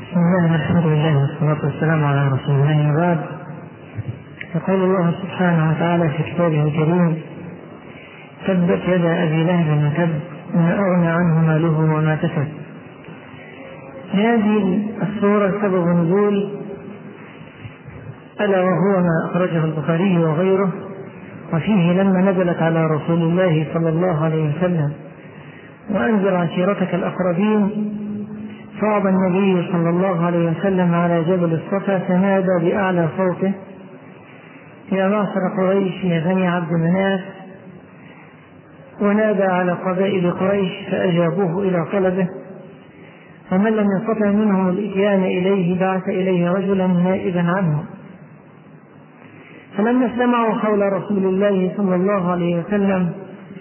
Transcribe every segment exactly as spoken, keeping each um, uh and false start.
بسم الله الحمد لله والصلاة والسلام على رسول الله وبعد. يقول الله سبحانه وتعالى في كتابه الكريم: تبت يدا أبي لهب وتب ما أغنى عنه ماله وما كسب. هذه السورة سبب نزول ألا وهو ما أخرجه البخاري وغيره، وفيه لما نزلت على رسول الله صلى الله عليه وسلم وأنذر عشيرتك الأقربين، صعد النبي صلى الله عليه وسلم على جبل الصفا فنادى بأعلى صوته: يا معشر قريش يا بني عبد مناف، ونادى على قبائل قريش فأجابوه إلى طلبه، ومن لم يستطع منهم الإتيان إليه بعث إليه رجلا نائبا عنه. فلما استمعوا حول رسول الله صلى الله عليه وسلم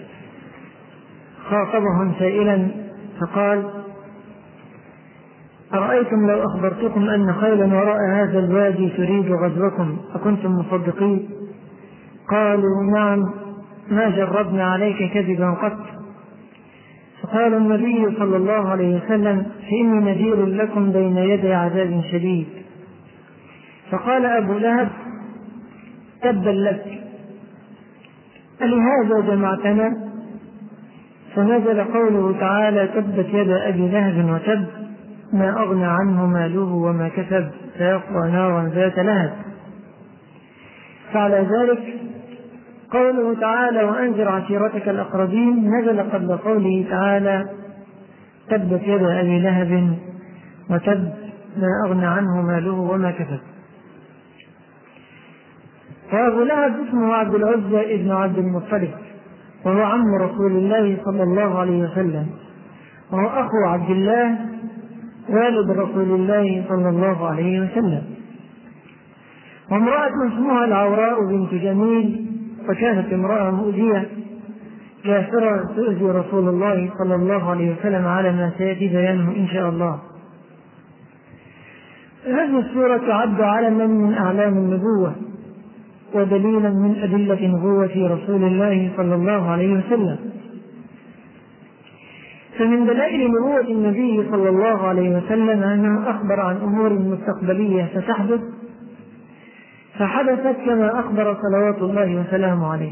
خاطبهم سائلا فقال: أرأيتم لو أخبرتكم أن خيلا وراء هذا الوادي تريد غزوكم أكنتم مصدقين؟ قالوا: نعم، ما جربنا عليك كذبا قط. فقال النبي صلى الله عليه وسلم: فإني نذير لكم بين يدي عذاب شديد. فقال أبو لهب: تبا لك، ألهذا جمعتنا؟ فنزل قوله تعالى: تبت يدا أبي لهب وتب ما أغنى عنه ماله وما كسب سيصلى نارا ذات لهب. فعلى ذلك قوله تعالى: وأنذر عشيرتك الأقربين نزل قبل قوله تعالى: تبت يدا أبي لهب وتب ما أغنى عنه ماله وما كسب. وأبو لهب اسمه عبد العزى ابن عبد المطلب، وهو عم رسول الله صلى الله عليه وسلم، وهو أخو عبد الله والد رسول الله صلى الله عليه وسلم. وامرأة اسمها العوراء بنت جميل، وكانت امرأة مؤذية كافرة تؤذي رسول الله صلى الله عليه وسلم على ما سيأتي بيانه إن شاء الله. هذه السورة تعد علما من أعلام النبوة ودليلا من أدلة نبوة رسول الله صلى الله عليه وسلم. فمن دلائل نبوة النبي صلى الله عليه وسلم أنه أخبر عن أمور مستقبلية ستحدث، فحدثت كما أخبر صلوات الله وسلامه عليه.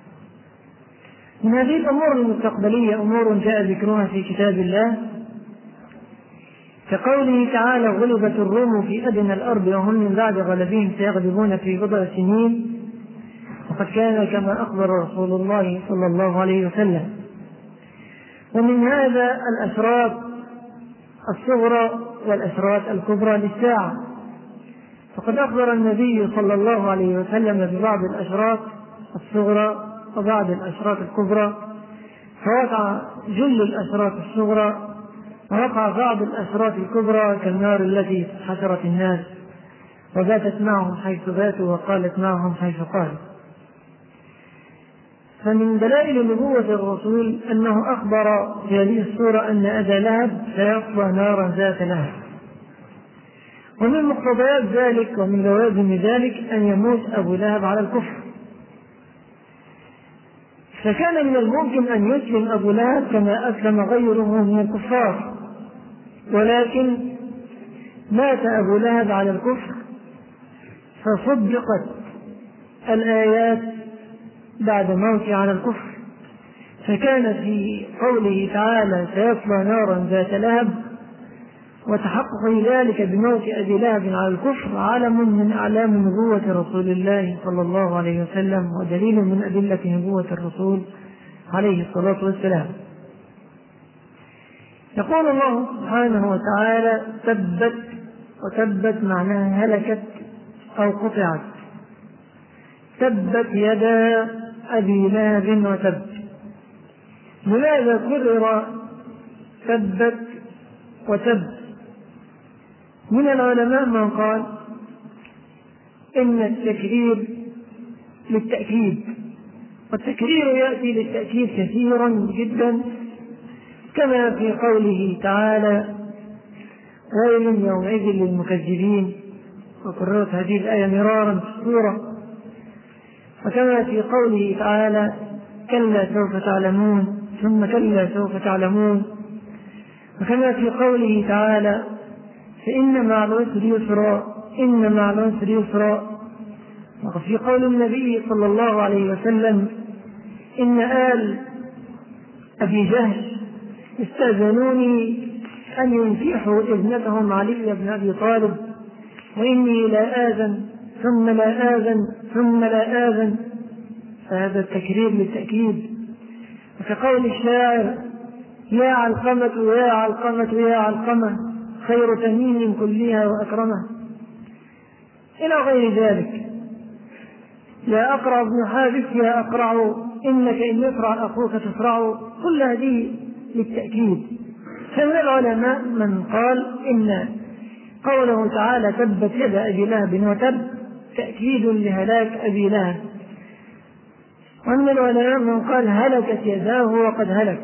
من هذه الأمور المستقبلية أمور جاء ذكرها في كتاب الله، كقوله تعالى: غلبت الروم في أدنى الأرض وهم من بعد غلبهم سيغلبون في بضع سنين، وقد كان كما أخبر رسول الله صلى الله عليه وسلم. ومن هذا الأشراط الصغرى والأشراط الكبرى للساعة، فقد أخبر النبي صلى الله عليه وسلم ببعض الأشراط الصغرى وبعض الأشراط الكبرى، فوقع جل الأشراط الصغرى ووقع بعض الأشراط الكبرى كالنار التي حشرت الناس وباتت معهم حيث باتوا وقالت معهم حيث قالوا. فمن دلائل نبوة الرسول أنه أخبر في هذه السورة أن أبا لهب سيصلى نارا ذات لهب. ومن مقتضيات ذلك ومن لوازم ذلك أن يموت أبو لهب على الكفر، فكان من الممكن أن يسلم أبو لهب كما أسلم غيره من الكفار، ولكن مات أبو لهب على الكفر فصدقت الآيات بعد موته على الكفر، فكان في قوله تعالى: سيصلى نارا ذات لهب، وتحقق ذلك بموت أبي لهب على الكفر علم من أعلام نبوة رسول الله صلى الله عليه وسلم ودليل من أدلة نبوة الرسول عليه الصلاة والسلام. يقول الله سبحانه وتعالى: تبت، وتبت معناها هلكت أو قطعت. تبت يدا أبي لهب وتب. لماذا كرر تبت وتب؟ من العلماء من قال إن التكرير للتأكيد، والتكرير يأتي للتأكيد كثيرا جدا، كما في قوله تعالى: ويل يومئذ للمكذبين، وكررت هذه الآية مرارا في السورة. وكما في قوله تعالى: كلا سوف تعلمون ثم كلا سوف تعلمون. وكما في قوله تعالى: فإن مع العسر يسرا إن مع العسر يسرا. وفي قول النبي صلى الله عليه وسلم إن آل أبي جهل استأذنوني أن ينكحوا ابنتهم علي بن أبي طالب وإني لا آذن ثم لا آذن ثم لا آذن، فهذا التكرير للتأكيد. وكقول الشاعر يا علقمة يا علقمة يا علقمة خير تميم كلها وأكرمه، إلى غير ذلك. يا أقرع بن حابس يا أقرع إنك إن يقرع أخوك تسرع، كل هذه للتأكيد. فمن العلماء من قال إن قوله تعالى تبت يد أبي لهب وتب تأكيد لهلاك أبي لهب، ومن العلماء من قال هلكت يداه وقد هلك.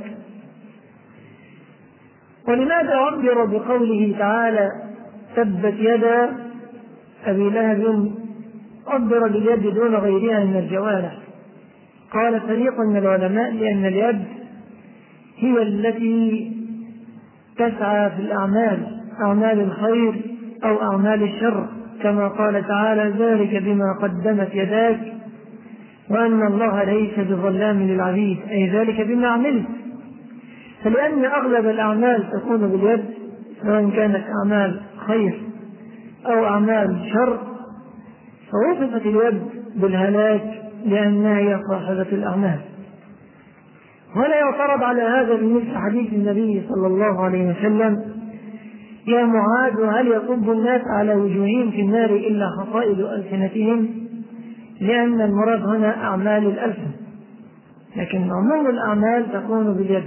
ولماذا عبر بقوله تعالى تبت يد أبي لهب، عبر باليد دون غيرها من الجوارح؟ قال فريق من العلماء لأن اليد هي التي تسعى في الأعمال، أعمال الخير أو أعمال الشر، كما قال تعالى ذلك بما قدمت يداك وأن الله ليس بظلام للعبيد، أي ذلك بما عملت. فلأن أغلب الأعمال تكون باليد سواء كانت أعمال خير أو أعمال شر، فوصفت اليد بالهلاك لأنها هي صاحبة الأعمال. ولا يعترض على هذا بمثل حديث النبي صلى الله عليه وسلم يا معاذ هل يصب الناس على وجوههم في النار إلا حصائد ألسنتهم، لأن المراد هنا أعمال الألسن، لكن عموم الأعمال تكون باليد.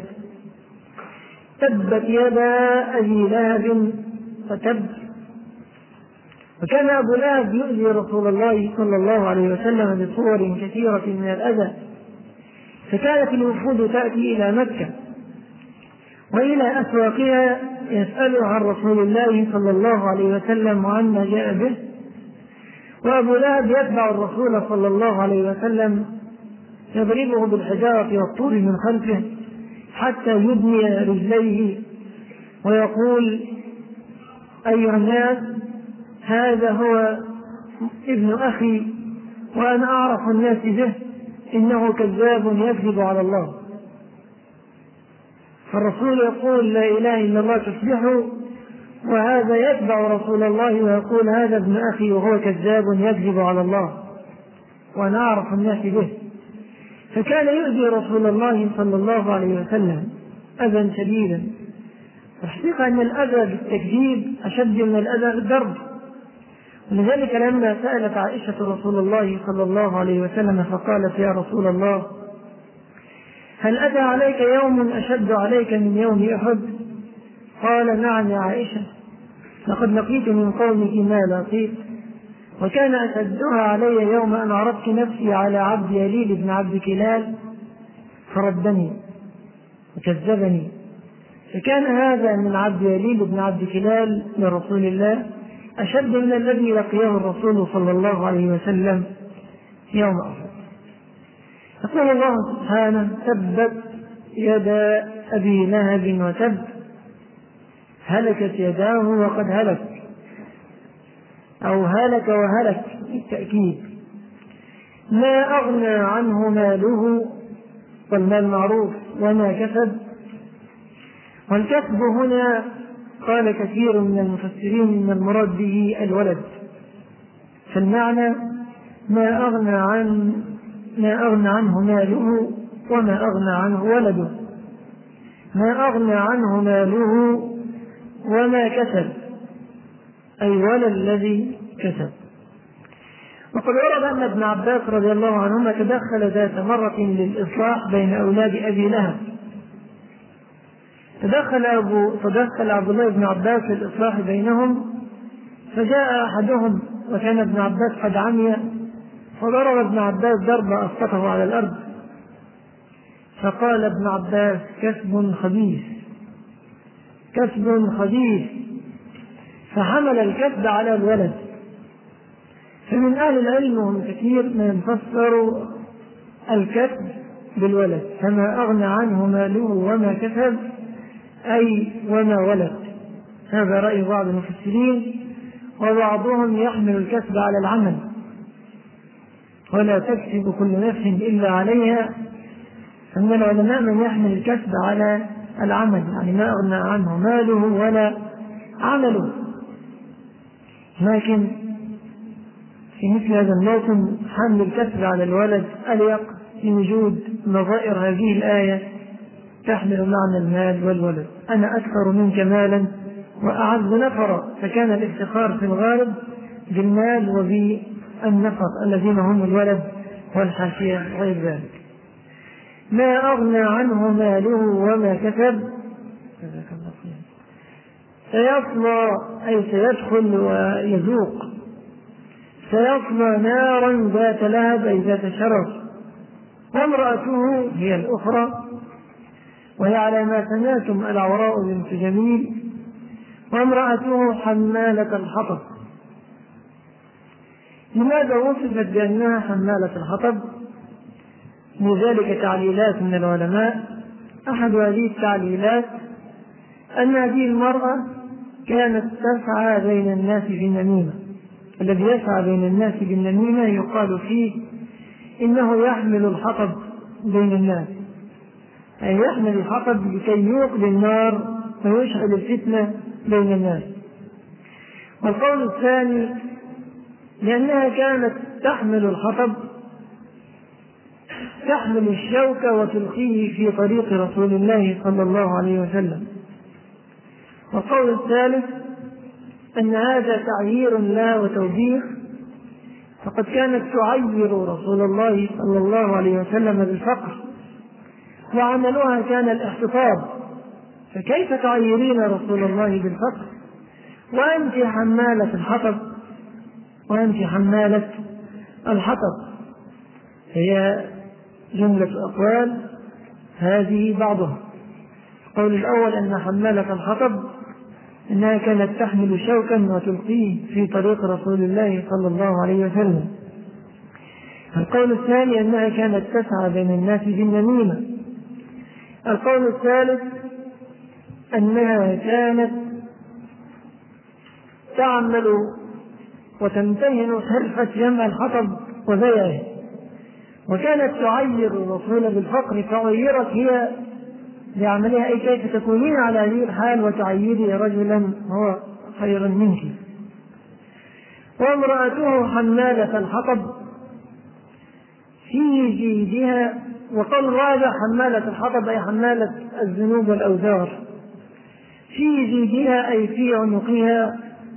تبت يدا أبي لهب فتب. وكان أبو لهب يؤذي رسول الله صلى الله عليه وسلم بصور كثيرة من الأذى، فكانت الوفود تأتي إلى مكة وإلى أسواقها يسأل عن رسول الله صلى الله عليه وسلم وعما جاء به، وأبو لهب يتبع الرسول صلى الله عليه وسلم يضربه بالحجارة والطور من خلفه حتى يبني رجليه ويقول أيها الناس هذا هو ابن أخي وأنا أعرف الناس به، إنه كذاب يكذب على الله. فالرسول يقول لا إله إلا الله تصبحوا، وهذا يتبع رسول الله ويقول هذا ابن أخي وهو كذاب يكذب على الله وأنا أعرف الناس به. فكان يؤذي رسول الله صلى الله عليه وسلم أذى شديدا. الحقيقة أن الأذى بالتكذيب أشد من الأذى بالضرب، ولذلك لما سألت عائشة رسول الله صلى الله عليه وسلم فقالت يا رسول الله هل أتى عليك يوم أشد عليك من يوم أحد؟ قال نعم يا عائشة، لقد لقيت من قومك ما لقيت، وكان أشدها علي يوم أن عرضت نفسي على عبد يليل بن عبد كلال فردني وكذبني، فكان هذا من عبد يليل بن عبد كلال لرسول الله أشد من الذي لقيه الرسول صلى الله عليه وسلم يوم أحد. يقول الله سبحانه تبت يدا أبي لهب وتب هلكت يداه وقد هلك، أو هلك وهلك بالتأكيد. ما أغنى عنه ماله، والمال معروف، وما كسب. والكسب هنا قال كثير من المفسرين إن المراد به الولد، فالمعنى ما أغنى عن ما أغنى عنه ماله وما أغنى عنه ولده، ما أغنى عنه ماله وما كسب، أي ولا الذي كسب. وقد ورد أن ابن عباس رضي الله عنهما تدخل ذات مرة للإصلاح بين أولاد أبي لهب، تدخل أبو تدخل عبد الله بن عباس للإصلاح بينهم، فجاء أحدهم وكان ابن عباس قد عمي، فضرب ابن عباس ضربة أسقطه على الأرض، فقال ابن عباس كسب خبيث كسب خبيث، فحمل الكسب على الولد. فمن أهل العلم ومن كثير من يفسر الكسب بالولد، فما أغنى عنه ماله وما كسب أي وما ولد، هذا رأي بعض المفسرين، وبعضهم يحمل الكسب على العمل، ولا تكسب كل نفس إلا عليها. أما العلماء من يحمل الكسب على العمل، يعني ما أغنى عنه ماله ولا عمله. لكن في مثل هذا الموطن حمل الكسب على الولد أليق في وجود نظائر هذه الآية تحمل معنى المال والولد. أنا أكثر منك مالا وأعز نفرا، فكان الافتخار في الغالب بالمال وبالنفر الذين هم الولد والحاشية غير ذلك. ما أغنى عنه ماله وما كسب سيصلى، أي سيدخل ويذوق، سيصلى نارا ذات لهب أي ذات شرف، وامرأته هي الأخرى وهي على ما سمعتم العوراء بنت جميل، وامرأته حمالة الحطب. لماذا وصفت بأنها حمالة الحطب؟ لذلك تعليلات من العلماء. أحد هذه التعليلات أن هذه المرأة كانت تسعى بين الناس بالنميمة. الذي يسعى بين الناس بالنميمة يقال فيه إنه يحمل الحطب بين الناس، أي يحمل الحطب لكي يوقد النار ويشعل الفتنة بين الناس. والقول الثاني لأنها كانت تحمل الحطب، تحمل الشوك وتلقيه في طريق رسول الله صلى الله عليه وسلم. والقول الثالث أن هذا تعيير لا وتوبيخ، فقد كانت تعير رسول الله صلى الله عليه وسلم بالفقر، وعملها كان الاحتطاب، فكيف تعيرين رسول الله بالفقر وأنت حمالة الحطب وأنت حمالة الحطب؟ هي جملة أقوال، هذه بعضها. القول الأول أن حمالة الحطب إنها كانت تحمل شوكا وتلقيه في طريق رسول الله صلى الله عليه وسلم. القول الثاني أنها كانت تسعى بين الناس بالنميمة. القول الثالث أنها كانت تعمل وتمتهن حرفة جمع الحطب وبيعه، وكانت تعير الرسول بالفقر فعيرت هي بعملها، أي كيف تكونين على هذه الحال وتعيري رجلا هو خير منك. وامرأته حمالة الحطب في جيدها، وقال الرابع حمالة الحطب أي حمالة الذنوب والأوزار، في جيدها أي في عنقها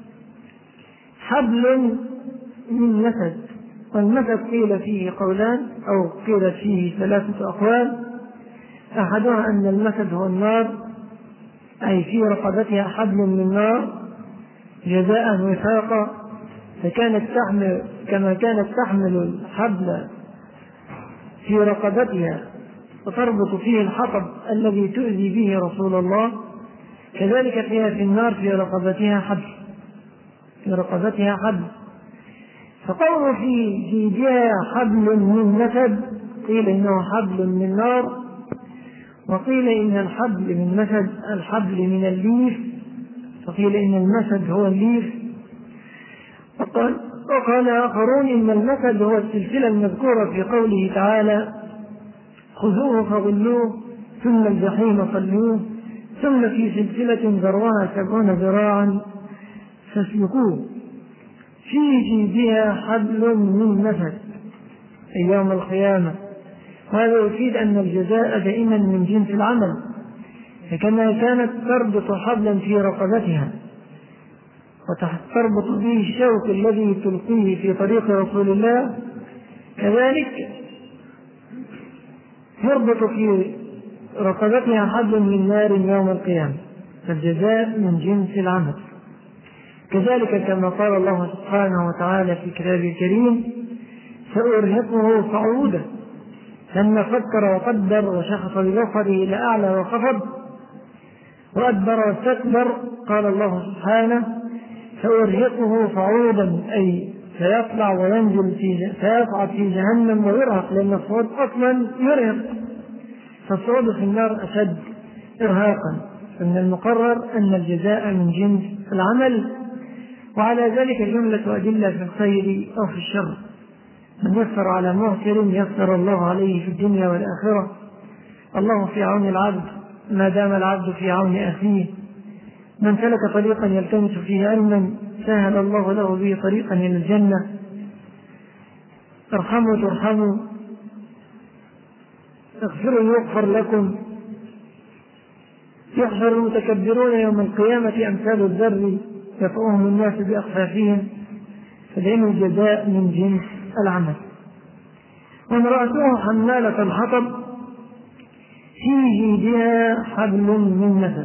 حبل من مسد. والمسد قيل فيه قولان أو قيل فيه ثلاثة أقوال. أحدها أن المسد هو النار، أي في رقبتها حبل من نار جزاء وفاقا، فكانت تحمل كما كانت تحمل الحبل في رقبتها وتربط فيه الحطب الذي تؤذي به رسول الله، كذلك فيها في النار في رقبتها حبل في رقبتها حبل. فقوله في جيدها حبل من مسد، قيل إنه حبل من نار، وقيل إن الحبل من مسد الحبل من الليف، فقيل إن المسد هو الليف. وقال, وقال آخرون إن المسد هو السلسلة المذكورة في قوله تعالى خذوه فغلوه ثم الجحيم صلوه ثم في سلسلة ذرعها سبعون ذراعا فاسلكوه. في جيدها حبل من مسد أي يوم القيامة. وهذا يفيد أن الجزاء دائما من جنس العمل، فكما كانت تربط حبلا في رقبتها وتربط به الشوك الذي تلقيه في طريق رسول الله، كذلك يربط في رقبتها حبل من نار يوم القيامة، فالجزاء من جنس العمل. كذلك كما قال الله سبحانه وتعالى في كتابه الكريم سأرهقه صعودا، لما فكر وقدر وشخص ببصره إلى أعلى وخفض وأدبر واستكبر، قال الله سبحانه سأرهقه صعودا أي سيطلع وينزل في سيصعد في جهنم ويرهق، لأن الصعود أصلا يرهق، فالصعود في النار أشد إرهاقا، فمن المقرر أن الجزاء من جنس العمل، وعلى ذلك جملة أدلة في الخير أو في الشر. من يسر على معسر يسر الله عليه في الدنيا والآخرة. الله في عون العبد ما دام العبد في عون أخيه. من سلك طريقا يلتمس فيه علما سهل الله له به طريقا إلى الجنة. ارحموا ترحموا، اغفروا يغفر لكم. يحشر المتكبرون يوم القيامة أمثال الذر يطؤهم الناس بأخفافهم، فدين الجزاء من جنس العمل. وامرأته حمالة الحطب في جيدها حبل من مسد.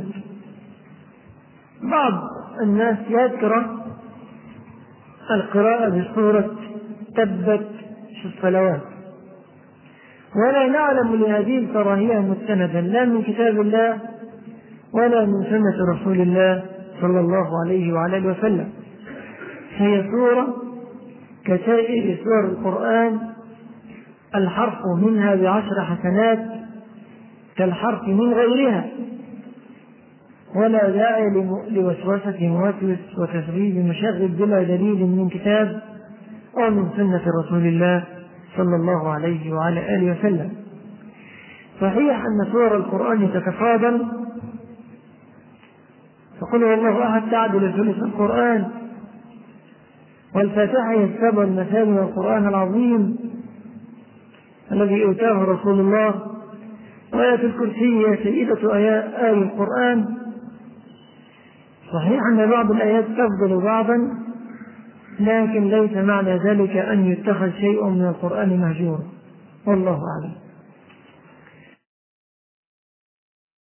بعض الناس يكره القراءة بصورة تبت في الصلوات، ولا نعلم لهذه الكراهية مستندا لا من كتاب الله ولا من سنة رسول الله صلى الله عليه وعلى اله وسلم. هي سورة كسائر سور القرآن، الحرف منها بعشر حسنات كالحرف من غيرها، ولا داعي لوسوسة موسوس وتشغيل مشغل بلا دليل من كتاب أو من سنة رسول الله صلى الله عليه وعلى آله وسلم. صحيح أن سور القرآن تتفاضل، فقل هو الله أحد تعدل ثلث القرآن، والفاتحة هي السبع المثاني من القرآن العظيم الذي أوتاه رسول الله، وآية الكرسي هي سيدة آية القرآن. صحيح أن بعض الآيات تفضل بعضا، لكن ليس معنى ذلك أن يتخذ شيء من القرآن مهجورا، والله أعلم.